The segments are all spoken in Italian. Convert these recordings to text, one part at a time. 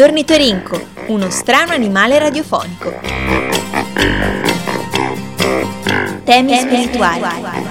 L'ornitorinco, uno strano animale radiofonico. Temi spirituali.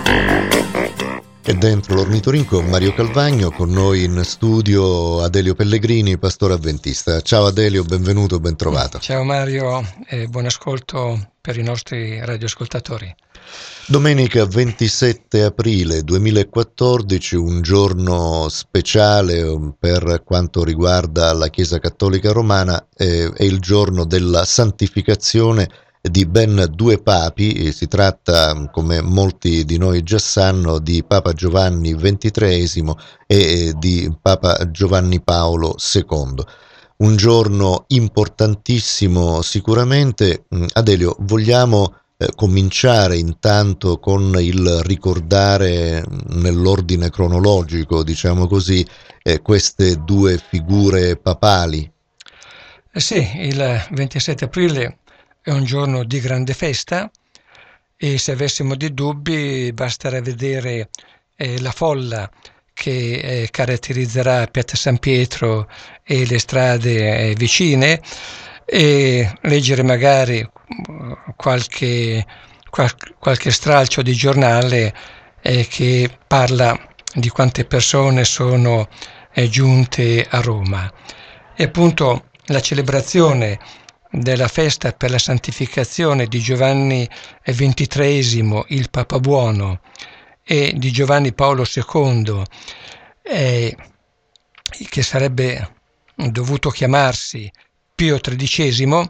E dentro l'ornitorinco Mario Calvagno, con noi in studio Adelio Pellegrini, pastore avventista. Ciao Adelio, benvenuto, ben trovato. Ciao Mario e buon ascolto per i nostri radioascoltatori. Domenica 27 aprile 2014, un giorno speciale per quanto riguarda la Chiesa Cattolica Romana, è il giorno della santificazione di ben due papi. Si tratta, come molti di noi già sanno, di Papa Giovanni XXIII e di Papa Giovanni Paolo II. Un giorno importantissimo sicuramente. Adelio, vogliamo cominciare intanto con il ricordare nell'ordine cronologico, diciamo così, queste due figure papali? Sì, il 27 aprile è un giorno di grande festa e se avessimo dei dubbi basterà vedere la folla che caratterizzerà Piazza San Pietro e le strade vicine e leggere magari qualche stralcio di giornale che parla di quante persone sono giunte a Roma. E appunto la celebrazione della festa per la santificazione di Giovanni XXIII, il Papa Buono, e di Giovanni Paolo II, che sarebbe dovuto chiamarsi Pio XIII,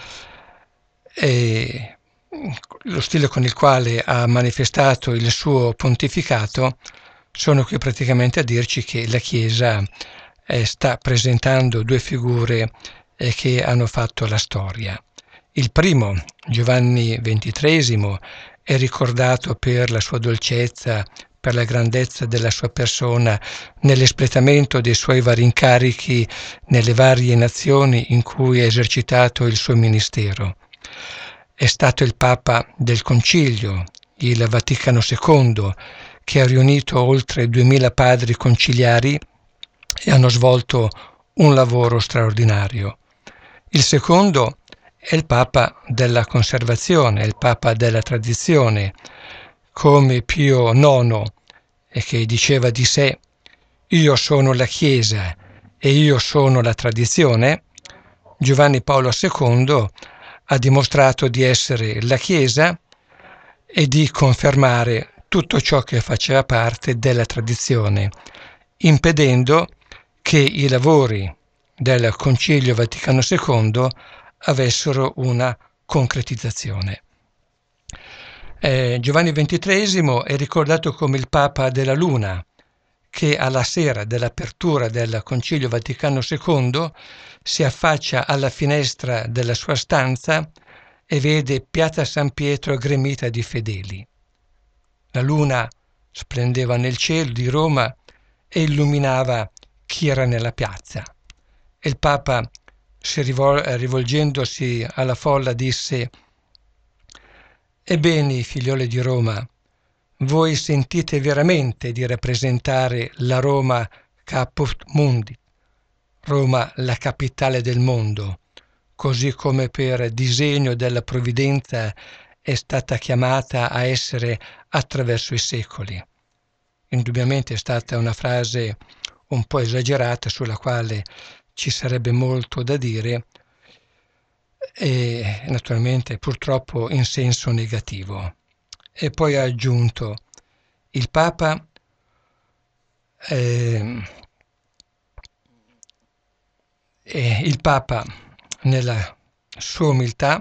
lo stile con il quale ha manifestato il suo pontificato, sono qui praticamente a dirci che la Chiesa sta presentando due figure che hanno fatto la storia. Il primo, Giovanni XXIII, è ricordato per la sua dolcezza, per la grandezza della sua persona, nell'espletamento dei suoi vari incarichi nelle varie nazioni in cui ha esercitato il suo ministero. È stato il Papa del Concilio, il Vaticano II, che ha riunito oltre 2000 padri conciliari e hanno svolto un lavoro straordinario. Il secondo è il Papa della conservazione, il Papa della tradizione, come Pio IX, che diceva di sé: io sono la Chiesa e io sono la tradizione. Giovanni Paolo II ha dimostrato di essere la Chiesa e di confermare tutto ciò che faceva parte della tradizione, impedendo che i lavori del Concilio Vaticano II avessero una concretizzazione. Giovanni XXIII è ricordato come il Papa della Luna, che alla sera dell'apertura del Concilio Vaticano II si affaccia alla finestra della sua stanza e vede Piazza San Pietro gremita di fedeli. La luna splendeva nel cielo di Roma e illuminava chi era nella piazza. E il Papa, rivolgendosi alla folla, disse: «Ebbene, figlioli di Roma, voi sentite veramente di rappresentare la Roma caput mundi, Roma la capitale del mondo, così come per disegno della provvidenza è stata chiamata a essere attraverso i secoli». Indubbiamente è stata una frase un po' esagerata, sulla quale ci sarebbe molto da dire, e naturalmente purtroppo in senso negativo. E poi ha aggiunto: il Papa nella sua umiltà,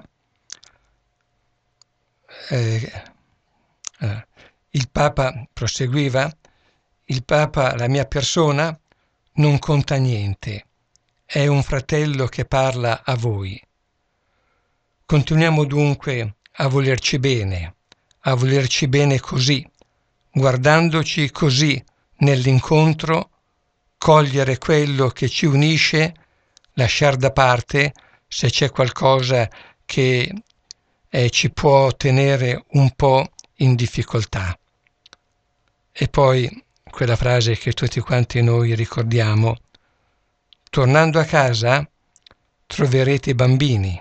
il Papa proseguiva: il Papa, la mia persona, non conta niente, è un fratello che parla a voi. Continuiamo dunque a volerci bene così, guardandoci così nell'incontro, cogliere quello che ci unisce, lasciar da parte se c'è qualcosa che ci può tenere un po' in difficoltà. E poi quella frase che tutti quanti noi ricordiamo: tornando a casa troverete i bambini.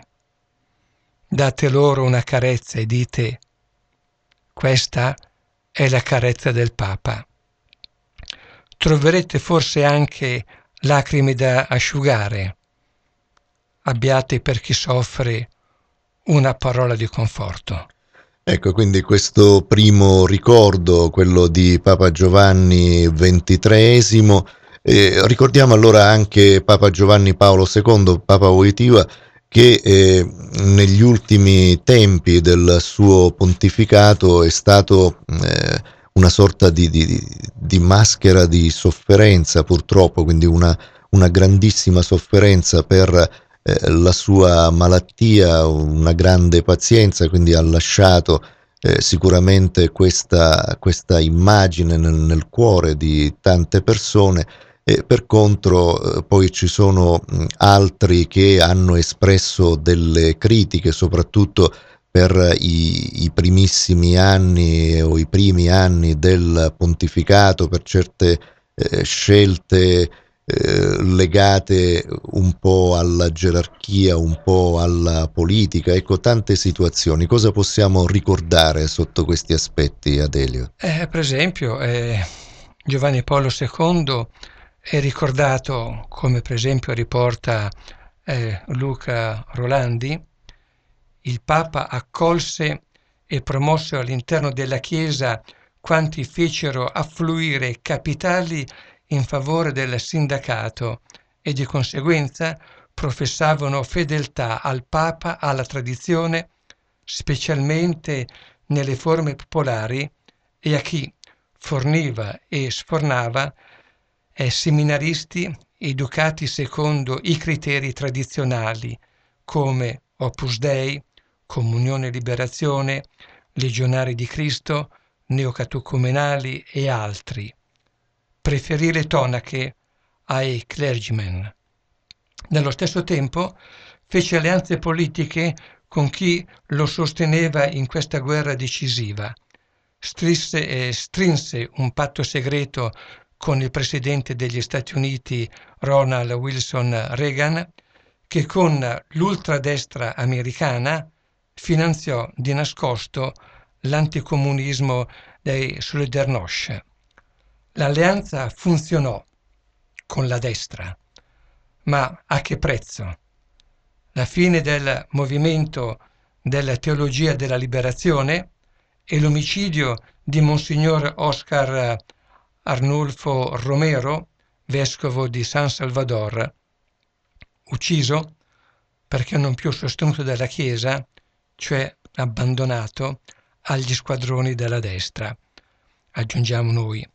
Date loro una carezza e dite: questa è la carezza del Papa. Troverete forse anche lacrime da asciugare. Abbiate per chi soffre una parola di conforto. Ecco, quindi questo primo ricordo, quello di Papa Giovanni XXIII, ricordiamo allora anche Papa Giovanni Paolo II, Papa Wojtyła, che negli ultimi tempi del suo pontificato è stato una sorta di maschera di sofferenza, purtroppo, quindi una grandissima sofferenza per la sua malattia, una grande pazienza, quindi ha lasciato sicuramente questa immagine nel cuore di tante persone. E per contro poi ci sono altri che hanno espresso delle critiche, soprattutto per i primissimi anni o i primi anni del pontificato, per certe scelte legate un po' alla gerarchia, un po' alla politica, ecco, tante situazioni. Cosa possiamo ricordare sotto questi aspetti, Adelio? Per esempio, Giovanni Paolo II è ricordato, come per esempio riporta Luca Rolandi, il Papa accolse e promosse all'interno della Chiesa quanti fecero affluire capitali in favore del sindacato e di conseguenza professavano fedeltà al Papa, alla tradizione, specialmente nelle forme popolari, e a chi forniva e sfornava seminaristi educati secondo i criteri tradizionali come Opus Dei, Comunione e Liberazione, Legionari di Cristo, neocatecumenali e altri. Preferì le tonache ai clergymen. Nello stesso tempo fece alleanze politiche con chi lo sosteneva in questa guerra decisiva. Strinse un patto segreto con il presidente degli Stati Uniti Ronald Wilson Reagan, che con l'ultradestra americana finanziò di nascosto l'anticomunismo dei Solidarnosc. L'alleanza funzionò con la destra, ma a che prezzo? La fine del movimento della teologia della liberazione e l'omicidio di Monsignor Oscar Arnulfo Romero, vescovo di San Salvador, ucciso perché non più sostenuto dalla Chiesa, cioè abbandonato agli squadroni della destra, aggiungiamo noi,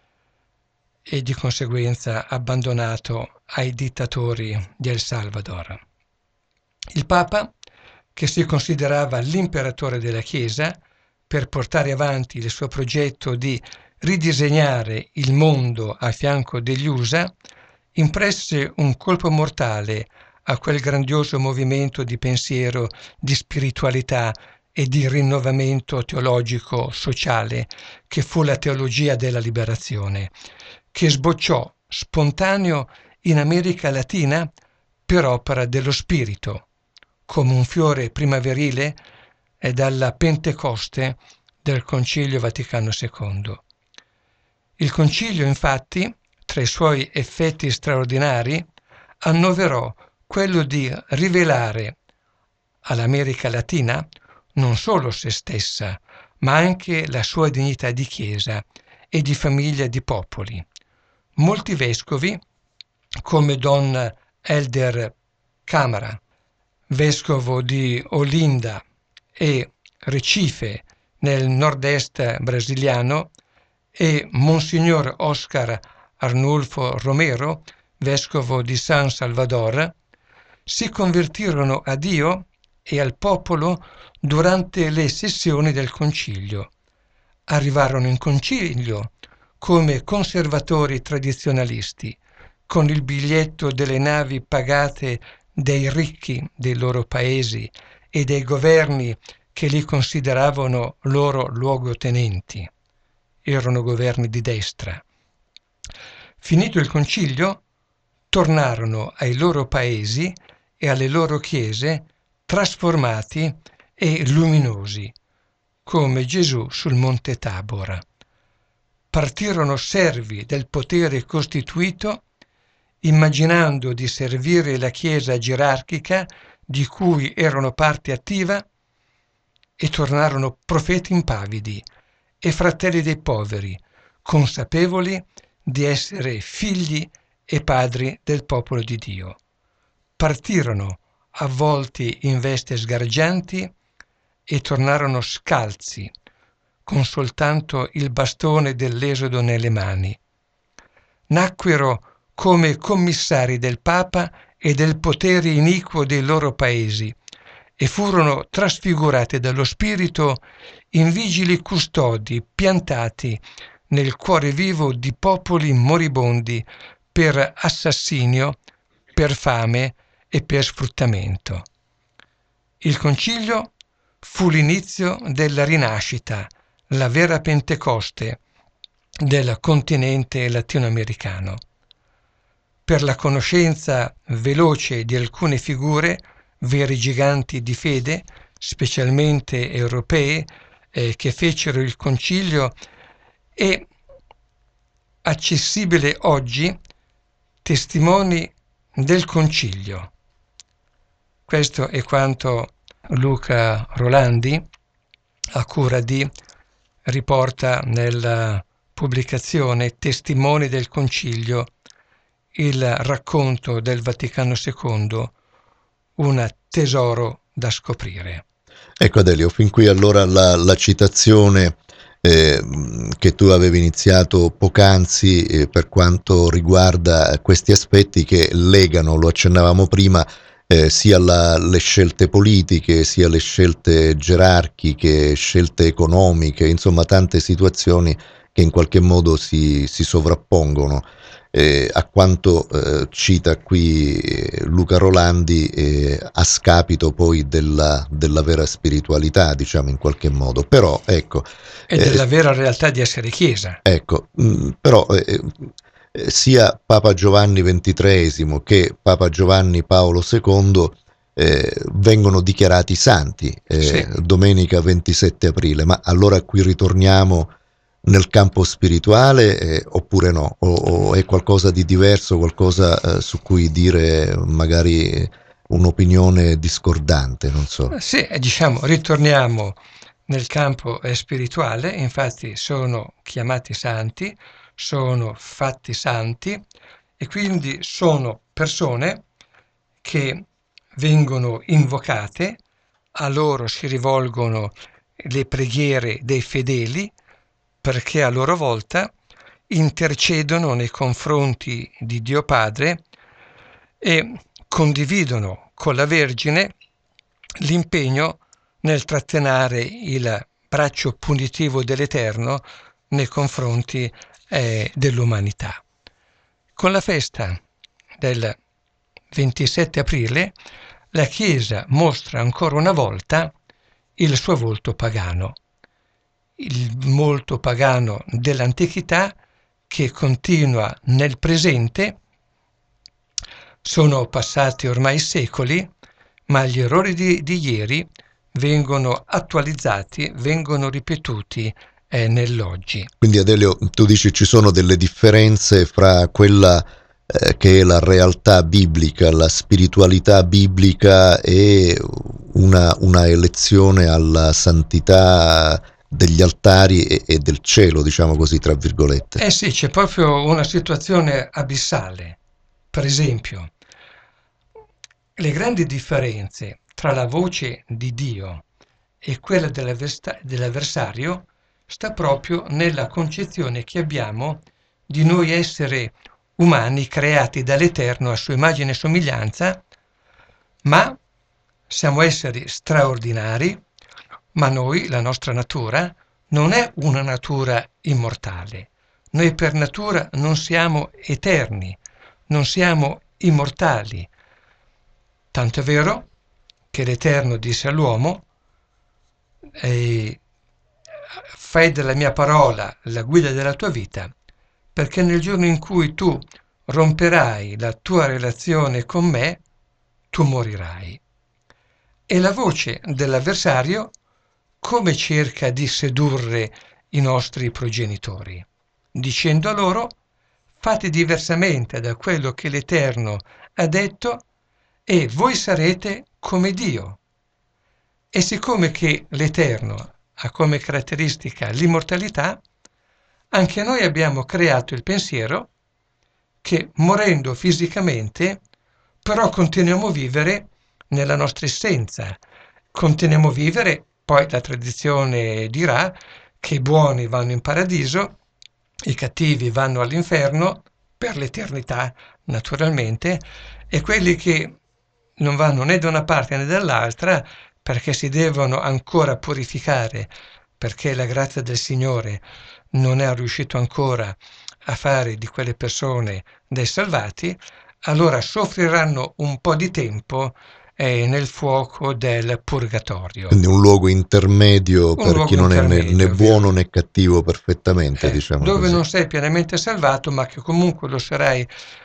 e di conseguenza abbandonato ai dittatori di El Salvador. Il Papa, che si considerava l'imperatore della Chiesa, per portare avanti il suo progetto di ridisegnare il mondo a fianco degli USA, impresse un colpo mortale a quel grandioso movimento di pensiero, di spiritualità e di rinnovamento teologico sociale che fu la teologia della liberazione, che sbocciò spontaneo in America Latina per opera dello Spirito, come un fiore primaverile dalla Pentecoste del Concilio Vaticano II. Il Concilio, infatti, tra i suoi effetti straordinari, annoverò quello di rivelare all'America Latina non solo se stessa, ma anche la sua dignità di Chiesa e di famiglia di popoli. Molti vescovi, come Don Elder Camara, vescovo di Olinda e Recife nel nord-est brasiliano, e Monsignor Oscar Arnulfo Romero, vescovo di San Salvador, si convertirono a Dio e al popolo durante le sessioni del concilio. Arrivarono in concilio come conservatori tradizionalisti, con il biglietto delle navi pagate dai ricchi dei loro paesi e dei governi che li consideravano loro luogotenenti. Erano governi di destra. Finito il concilio, tornarono ai loro paesi e alle loro chiese trasformati e luminosi, come Gesù sul Monte Tabor. Partirono servi del potere costituito, immaginando di servire la Chiesa gerarchica di cui erano parte attiva, e tornarono profeti impavidi e fratelli dei poveri, consapevoli di essere figli e padri del popolo di Dio. Partirono avvolti in veste sgargianti e tornarono scalzi, con soltanto il bastone dell'esodo nelle mani. Nacquero come commissari del Papa e del potere iniquo dei loro paesi e furono trasfigurati dallo Spirito in vigili custodi piantati nel cuore vivo di popoli moribondi per assassinio, per fame e per sfruttamento. Il concilio fu l'inizio della rinascita, la vera Pentecoste del continente latinoamericano. Per la conoscenza veloce di alcune figure, veri giganti di fede, specialmente europee, che fecero il concilio, è accessibile oggi testimoni del concilio. Questo è quanto Luca Rolandi, a cura di, riporta nella pubblicazione Testimoni del Concilio, il racconto del Vaticano II, un tesoro da scoprire. Ecco Adelio, fin qui allora la citazione che tu avevi iniziato poc'anzi per quanto riguarda questi aspetti che legano, lo accennavamo prima, sia le scelte politiche, sia le scelte gerarchiche, scelte economiche, insomma tante situazioni che in qualche modo si sovrappongono a quanto cita qui Luca Rolandi, a scapito poi della vera spiritualità, diciamo in qualche modo, però ecco... E della vera realtà di essere Chiesa. Ecco, però... sia Papa Giovanni XXIII che Papa Giovanni Paolo II vengono dichiarati santi Sì. domenica 27 aprile, ma allora qui ritorniamo nel campo spirituale oppure no? O è qualcosa di diverso, qualcosa su cui dire magari un'opinione discordante, non so. Sì, diciamo, ritorniamo nel campo spirituale, infatti sono chiamati santi, sono fatti santi e quindi sono persone che vengono invocate, a loro si rivolgono le preghiere dei fedeli perché a loro volta intercedono nei confronti di Dio Padre e condividono con la Vergine l'impegno nel trattenere il braccio punitivo dell'Eterno nei confronti dell'umanità. Con la festa del 27 aprile la Chiesa mostra ancora una volta il suo volto pagano, il volto pagano dell'antichità che continua nel presente. Sono passati ormai secoli, ma gli errori di ieri vengono attualizzati, vengono ripetuti nell'oggi. Quindi Adelio, tu dici ci sono delle differenze fra quella che è la realtà biblica, la spiritualità biblica e una elezione alla santità degli altari e del cielo, diciamo così, tra virgolette. Eh sì, c'è proprio una situazione abissale. Per esempio, le grandi differenze tra la voce di Dio e quella dell'avversario sta proprio nella concezione che abbiamo di noi essere umani creati dall'Eterno a sua immagine e somiglianza, ma siamo esseri straordinari, ma noi, la nostra natura, non è una natura immortale. Noi per natura non siamo eterni, non siamo immortali. Tanto è vero che l'Eterno disse all'uomo: fai della mia parola la guida della tua vita, perché nel giorno in cui tu romperai la tua relazione con me, tu morirai. E la voce dell'avversario come cerca di sedurre i nostri progenitori, dicendo a loro: fate diversamente da quello che l'Eterno ha detto e voi sarete come Dio. E siccome che l'Eterno ha come caratteristica l'immortalità, anche noi abbiamo creato il pensiero che morendo fisicamente, però continuiamo a vivere nella nostra essenza, continuiamo a vivere, poi la tradizione dirà che i buoni vanno in paradiso, i cattivi vanno all'inferno per l'eternità naturalmente, e quelli che non vanno né da una parte né dall'altra perché si devono ancora purificare, perché la grazia del Signore non è riuscito ancora a fare di quelle persone dei salvati, allora soffriranno un po' di tempo nel fuoco del purgatorio. Quindi un luogo intermedio Un per chi luogo non è né intermedio, buono vero? né cattivo perfettamente, diciamo Dove così. non sei pienamente salvato, ma che comunque lo sarai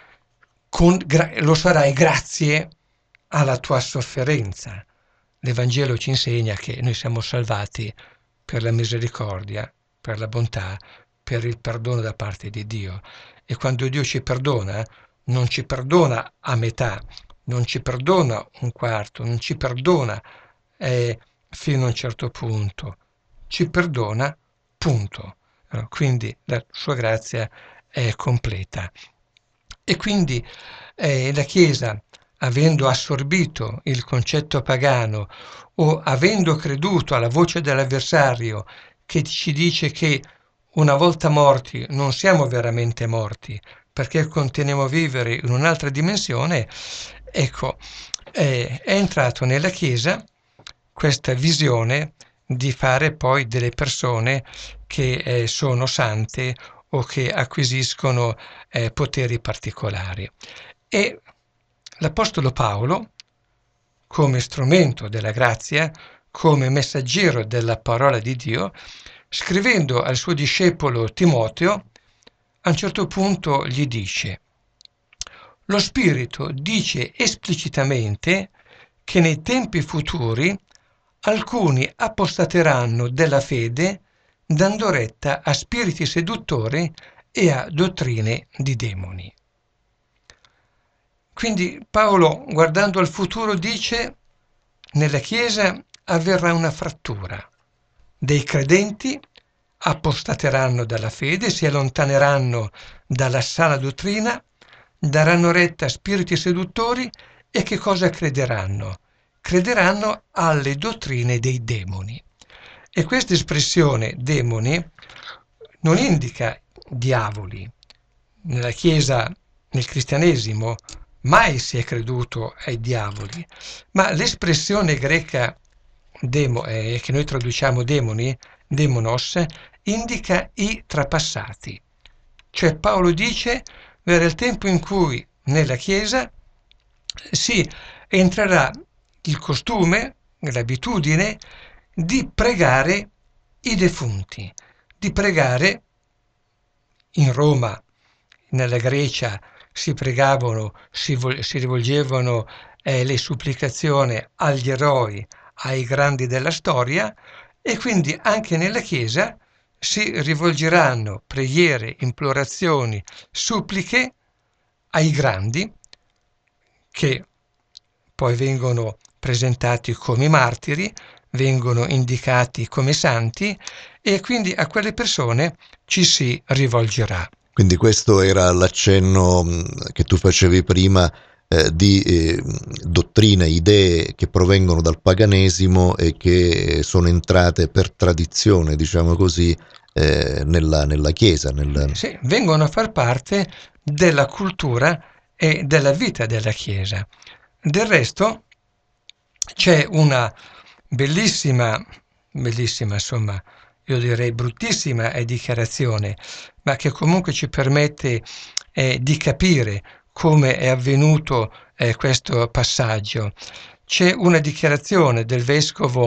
grazie alla tua sofferenza. L'Evangelo ci insegna che noi siamo salvati per la misericordia, per la bontà, per il perdono da parte di Dio. E quando Dio ci perdona, non ci perdona a metà, non ci perdona un quarto, non ci perdona fino a un certo punto, ci perdona, punto. Quindi la sua grazia è completa. E quindi la Chiesa, avendo assorbito il concetto pagano o avendo creduto alla voce dell'avversario che ci dice che una volta morti non siamo veramente morti perché continuiamo a vivere in un'altra dimensione, ecco, è entrato nella Chiesa questa visione di fare poi delle persone che sono sante o che acquisiscono poteri particolari. E l'Apostolo Paolo, come strumento della grazia, come messaggero della parola di Dio, scrivendo al suo discepolo Timoteo, a un certo punto gli dice: lo Spirito dice esplicitamente che nei tempi futuri alcuni apostateranno dalla fede dando retta a spiriti seduttori e a dottrine di demoni. Quindi Paolo, guardando al futuro, dice: nella Chiesa avverrà una frattura. Dei credenti apostateranno dalla fede, si allontaneranno dalla sana dottrina, daranno retta a spiriti seduttori e che cosa crederanno? Crederanno alle dottrine dei demoni. E questa espressione demoni non indica diavoli. Nella Chiesa, nel cristianesimo, mai si è creduto ai diavoli, ma l'espressione greca che noi traduciamo demoni, demonos, indica i trapassati. Cioè Paolo dice: verrà il tempo in cui nella Chiesa si entrerà il costume, l'abitudine di pregare i defunti, di pregare in Roma, nella Grecia si pregavano, si rivolgevano le supplicazioni agli eroi, ai grandi della storia, e quindi anche nella Chiesa si rivolgeranno preghiere, implorazioni, suppliche ai grandi che poi vengono presentati come martiri, vengono indicati come santi e quindi a quelle persone ci si rivolgerà. Quindi questo era l'accenno che tu facevi prima di dottrine, idee che provengono dal paganesimo e che sono entrate per tradizione, diciamo così, nella Chiesa. Sì, vengono a far parte della cultura e della vita della Chiesa. Del resto c'è una bellissima, insomma, io direi bruttissima dichiarazione, ma che comunque ci permette di capire come è avvenuto questo passaggio. C'è una dichiarazione del vescovo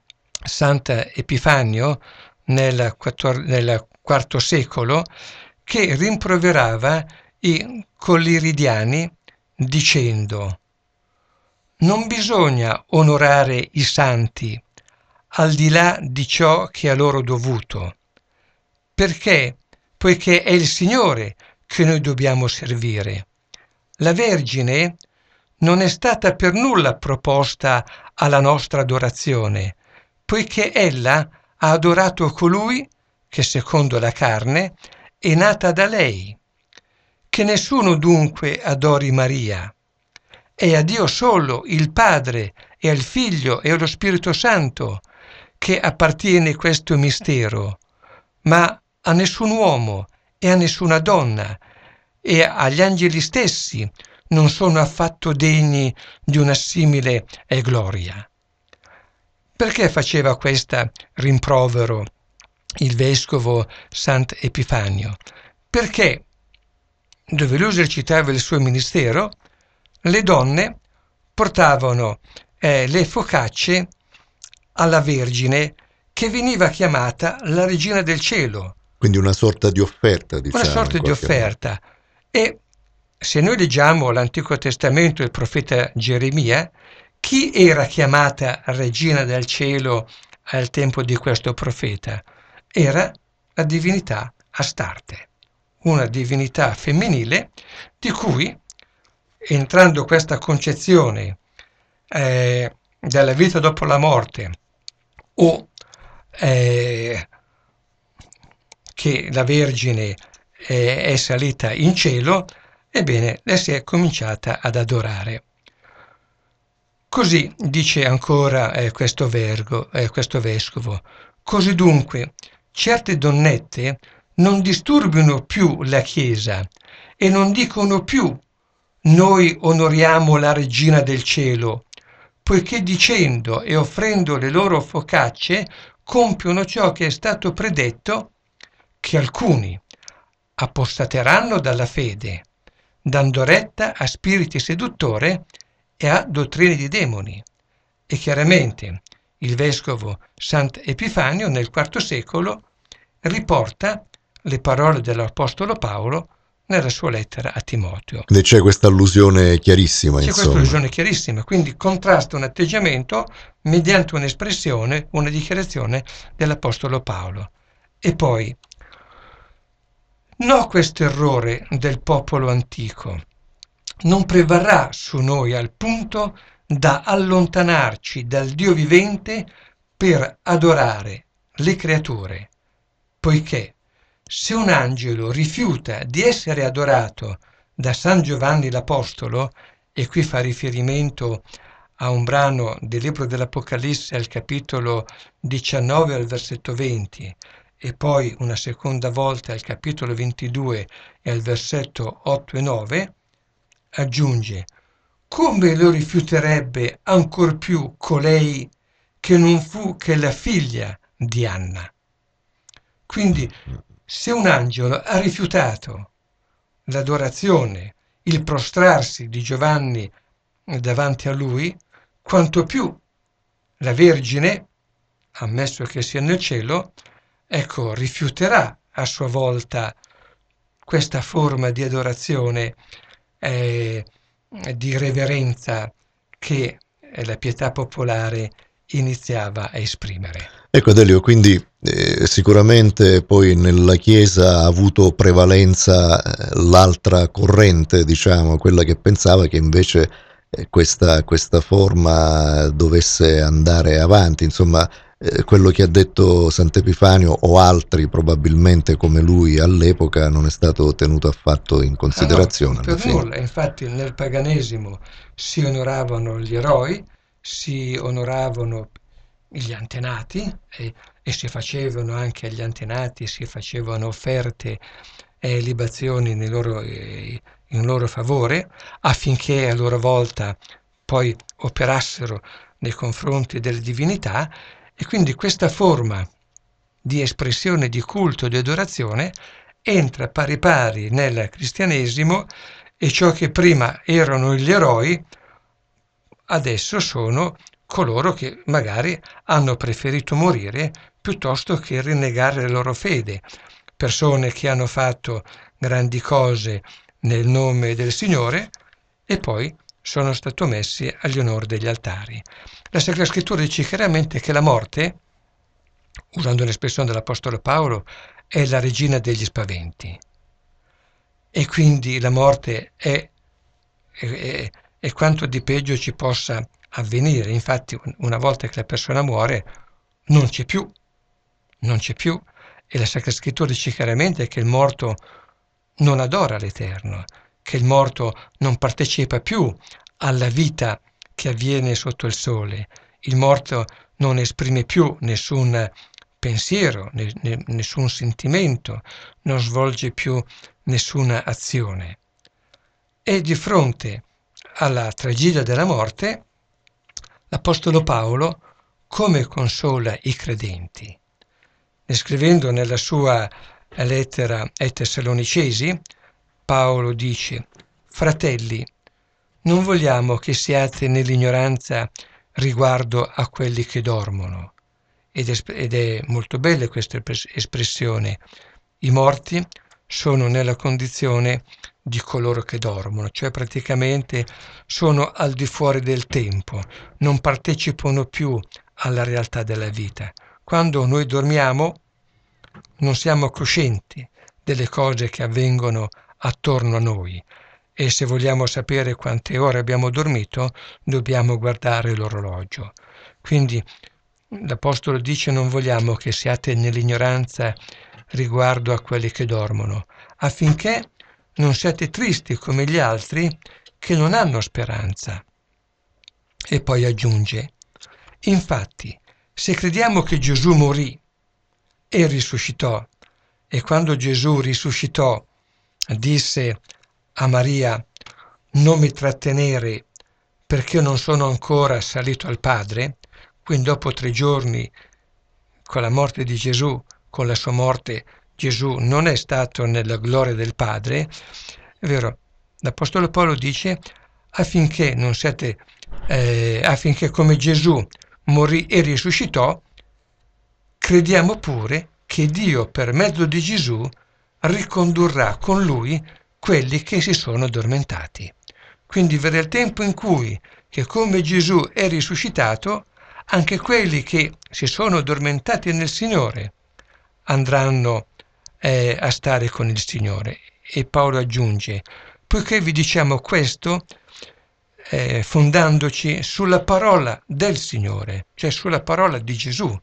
Sant'Epifanio nel IV secolo che rimproverava i colliridiani dicendo: non bisogna onorare i santi al di là di ciò che è a loro dovuto. Perché? Poiché è il Signore che noi dobbiamo servire. La Vergine non è stata per nulla proposta alla nostra adorazione, poiché ella ha adorato colui che secondo la carne è nata da lei. Che nessuno dunque adori Maria. È a Dio solo, il Padre, e al Figlio e allo Spirito Santo che appartiene questo mistero, ma a nessun uomo e a nessuna donna, e agli angeli stessi non sono affatto degni di una simile gloria. Perché faceva questo rimprovero il vescovo Sant'Epifanio? Perché dove lui esercitava il suo ministero, le donne portavano le focacce alla Vergine, che veniva chiamata la Regina del Cielo. Quindi una sorta di offerta, diciamo. Una sorta di offerta. E se noi leggiamo l'Antico Testamento, il profeta Geremia, chi era chiamata Regina del Cielo al tempo di questo profeta? Era la divinità Astarte, una divinità femminile di cui, entrando questa concezione della vita dopo la morte o che la Vergine è salita in cielo, ebbene, la si è cominciata ad adorare. Così dice ancora questo vescovo, così dunque certe donnette non disturbino più la Chiesa e non dicono più noi onoriamo la Regina del Cielo, poiché dicendo e offrendo le loro focacce compiono ciò che è stato predetto, che alcuni appostateranno dalla fede, dando retta a spiriti seduttori e a dottrine di demoni. E chiaramente il vescovo Sant'Epifanio nel IV secolo riporta le parole dell'Apostolo Paolo nella sua lettera a Timoteo. Quindi c'è questa allusione chiarissima, C'è insomma. questa allusione chiarissima, quindi contrasta un atteggiamento mediante un'espressione, una dichiarazione dell'Apostolo Paolo. E poi, no, questo errore del popolo antico non prevarrà su noi al punto da allontanarci dal Dio vivente per adorare le creature, poiché se un angelo rifiuta di essere adorato da San Giovanni l'Apostolo, e qui fa riferimento a un brano del libro dell'Apocalisse al capitolo 19 al versetto 20 e poi una seconda volta al capitolo 22 e al versetto 8 e 9, aggiunge: come lo rifiuterebbe ancor più colei che non fu che la figlia di Anna? Quindi se un angelo ha rifiutato l'adorazione, il prostrarsi di Giovanni davanti a lui, quanto più la Vergine, ammesso che sia nel cielo, ecco, rifiuterà a sua volta questa forma di adorazione, di reverenza che la pietà popolare iniziava a esprimere. Ecco Adelio, quindi sicuramente poi nella Chiesa ha avuto prevalenza l'altra corrente, diciamo, quella che pensava che invece questa forma dovesse andare avanti, insomma quello che ha detto Sant'Epifanio o altri probabilmente come lui all'epoca non è stato tenuto affatto in considerazione. No, per nulla, infatti nel paganesimo si onoravano gli eroi, si onoravano gli antenati e si facevano anche agli antenati, si facevano offerte e libazioni in loro favore, affinché a loro volta poi operassero nei confronti delle divinità, e quindi questa forma di espressione di culto, di adorazione, entra pari pari nel cristianesimo, e ciò che prima erano gli eroi adesso sono coloro che magari hanno preferito morire piuttosto che rinnegare la loro fede, persone che hanno fatto grandi cose nel nome del Signore e poi sono stati messi agli onori degli altari. La Sacra Scrittura dice chiaramente che la morte, usando l'espressione dell'Apostolo Paolo, è la regina degli spaventi. E quindi la morte è quanto di peggio ci possa avvenire. Infatti, una volta che la persona muore, non c'è più. E la Sacra Scrittura dice chiaramente che il morto non adora l'Eterno, che il morto non partecipa più alla vita che avviene sotto il sole. Il morto non esprime più nessun pensiero, nessun sentimento, non svolge più nessuna azione. E di fronte alla tragedia della morte, l'Apostolo Paolo come consola i credenti? Scrivendo nella sua lettera ai Tessalonicesi, Paolo dice: «Fratelli, non vogliamo che siate nell'ignoranza riguardo a quelli che dormono». Ed è molto bella questa espressione. I morti sono nella condizione di coloro che dormono, cioè praticamente sono al di fuori del tempo, non partecipano più alla realtà della vita. Quando noi dormiamo non siamo coscienti delle cose che avvengono attorno a noi e se vogliamo sapere quante ore abbiamo dormito dobbiamo guardare l'orologio. Quindi l'Apostolo dice: non vogliamo che siate nell'ignoranza riguardo a quelli che dormono, affinché non siate tristi come gli altri che non hanno speranza. E poi aggiunge: infatti, se crediamo che Gesù morì e risuscitò, e quando Gesù risuscitò disse a Maria: non mi trattenere perché non sono ancora salito al Padre, quindi dopo 3 giorni con la morte di Gesù, con la sua morte, Gesù non è stato nella gloria del Padre, è vero, l'Apostolo Paolo dice affinché non siate, affinché come Gesù morì e risuscitò, crediamo pure che Dio per mezzo di Gesù ricondurrà con lui quelli che si sono addormentati. Quindi verrà il tempo in cui, che come Gesù è risuscitato, anche quelli che si sono addormentati nel Signore andranno a stare con il Signore. E Paolo aggiunge: poiché vi diciamo questo, fondandoci sulla parola del Signore, cioè sulla parola di Gesù,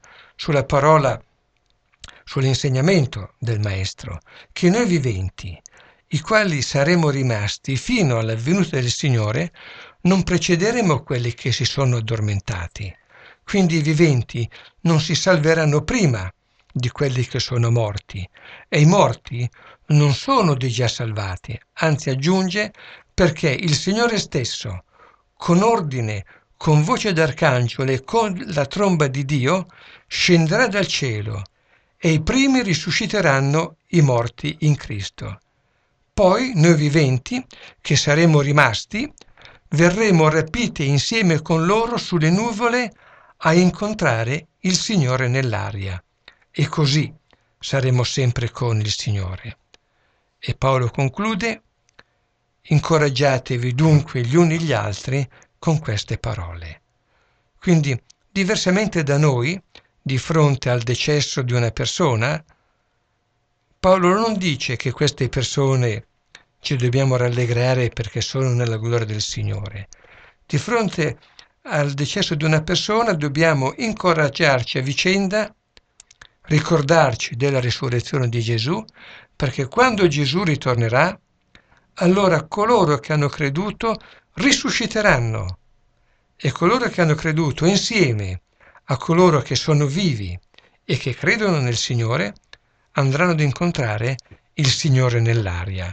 sull'insegnamento del Maestro, che noi viventi, i quali saremo rimasti fino alla venuta del Signore, non precederemo quelli che si sono addormentati. Quindi i viventi non si salveranno prima di quelli che sono morti, e i morti non sono dei già salvati, anzi aggiunge, perché il Signore stesso, con ordine, con voce d'arcangelo e con la tromba di Dio, scenderà dal cielo e i primi risusciteranno i morti in Cristo. Poi noi viventi, che saremo rimasti, verremo rapiti insieme con loro sulle nuvole a incontrare il Signore nell'aria. E così saremo sempre con il Signore. E Paolo conclude: incoraggiatevi dunque gli uni gli altri con queste parole. Quindi, diversamente da noi, di fronte al decesso di una persona, Paolo non dice che queste persone ci dobbiamo rallegrare perché sono nella gloria del Signore. Di fronte al decesso di una persona dobbiamo incoraggiarci a vicenda, ricordarci della risurrezione di Gesù, perché quando Gesù ritornerà, allora coloro che hanno creduto risusciteranno e coloro che hanno creduto insieme a coloro che sono vivi e che credono nel Signore andranno ad incontrare il Signore nell'aria.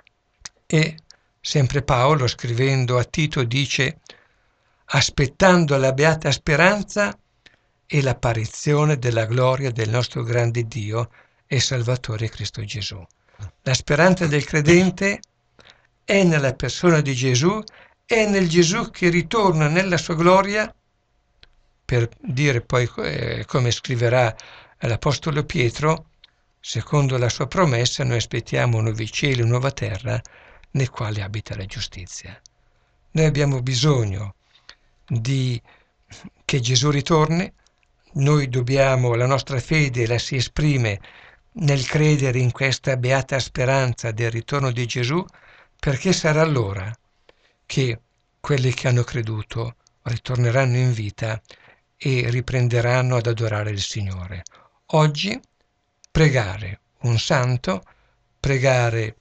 E sempre Paolo, scrivendo a Tito, dice: aspettando la beata speranza e l'apparizione della gloria del nostro grande Dio e Salvatore Cristo Gesù. La speranza del credente è nella persona di Gesù, è nel Gesù che ritorna nella sua gloria, per dire poi, come scriverà l'Apostolo Pietro, secondo la sua promessa noi aspettiamo nuovi cieli e nuova terra nel quale abita la giustizia. Noi abbiamo bisogno che Gesù ritorni, la nostra fede la si esprime nel credere in questa beata speranza del ritorno di Gesù, perché sarà allora che quelli che hanno creduto ritorneranno in vita e riprenderanno ad adorare il Signore. Oggi pregare un santo, pregare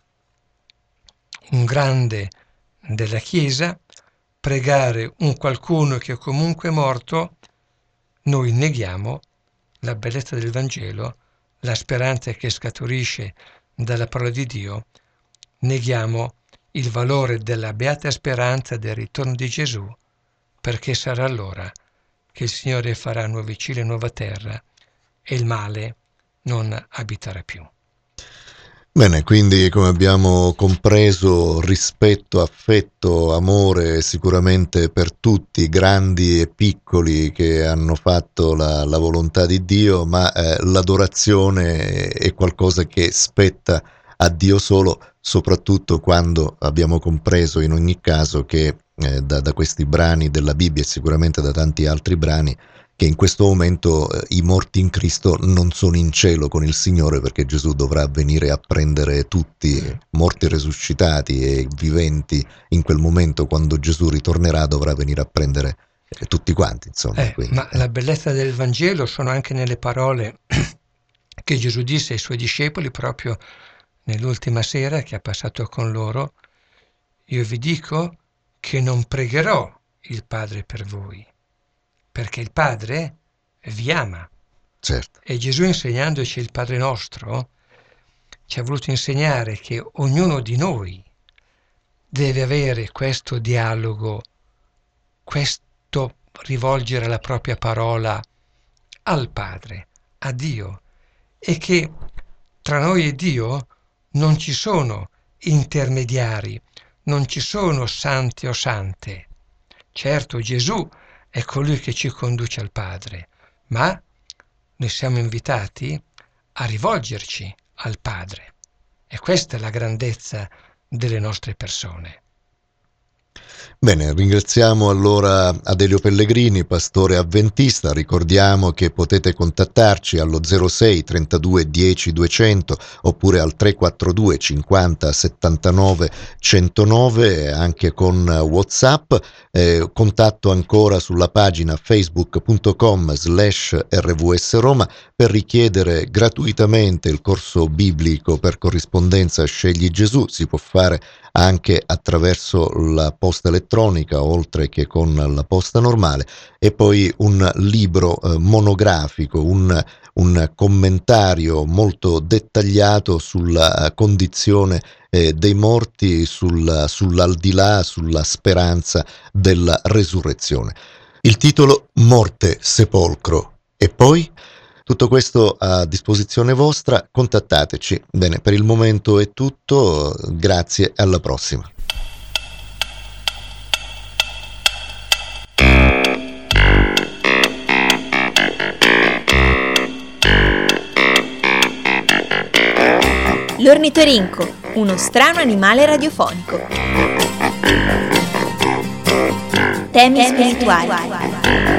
un grande della Chiesa, pregare un qualcuno che è comunque morto, noi neghiamo la bellezza del Vangelo, la speranza che scaturisce dalla parola di Dio, neghiamo il valore della beata speranza del ritorno di Gesù, perché sarà allora che il Signore farà nuovi cieli e nuova terra e il male non abiterà più. Bene, quindi come abbiamo compreso, rispetto, affetto, amore sicuramente per tutti, grandi e piccoli che hanno fatto la volontà di Dio, ma l'adorazione è qualcosa che spetta a Dio solo, soprattutto quando abbiamo compreso in ogni caso che da questi brani della Bibbia e sicuramente da tanti altri brani, che in questo momento i morti in Cristo non sono in cielo con il Signore, perché Gesù dovrà venire a prendere tutti, morti resuscitati e viventi, in quel momento quando Gesù ritornerà dovrà venire a prendere tutti quanti, insomma. Ma la bellezza del Vangelo sono anche nelle parole che Gesù disse ai suoi discepoli proprio nell'ultima sera che ha passato con loro: io vi dico che non pregherò il Padre per voi, perché il Padre vi ama. Certo. E Gesù, insegnandoci il Padre nostro, ci ha voluto insegnare che ognuno di noi deve avere questo dialogo, questo rivolgere la propria parola al Padre, a Dio, e che tra noi e Dio non ci sono intermediari, non ci sono santi o sante. Certo, Gesù è colui che ci conduce al Padre, ma noi siamo invitati a rivolgerci al Padre. E questa è la grandezza delle nostre persone. Bene, ringraziamo allora Adelio Pellegrini, pastore avventista. Ricordiamo che potete contattarci allo 06 32 10 200 oppure al 342 50 79 109, anche con WhatsApp. Contatto ancora sulla pagina facebook.com/RVS Roma per richiedere gratuitamente il corso biblico per corrispondenza Scegli Gesù. Si può fare anche attraverso la posta elettronica, oltre che con la posta normale, e poi un libro monografico, un commentario molto dettagliato sulla condizione dei morti, sull'aldilà, sulla speranza della resurrezione. Il titolo: Morte, sepolcro e poi? Tutto questo a disposizione vostra, contattateci. Bene, per il momento è tutto, grazie, alla prossima. L'ornitorinco, uno strano animale radiofonico. Temi spirituali.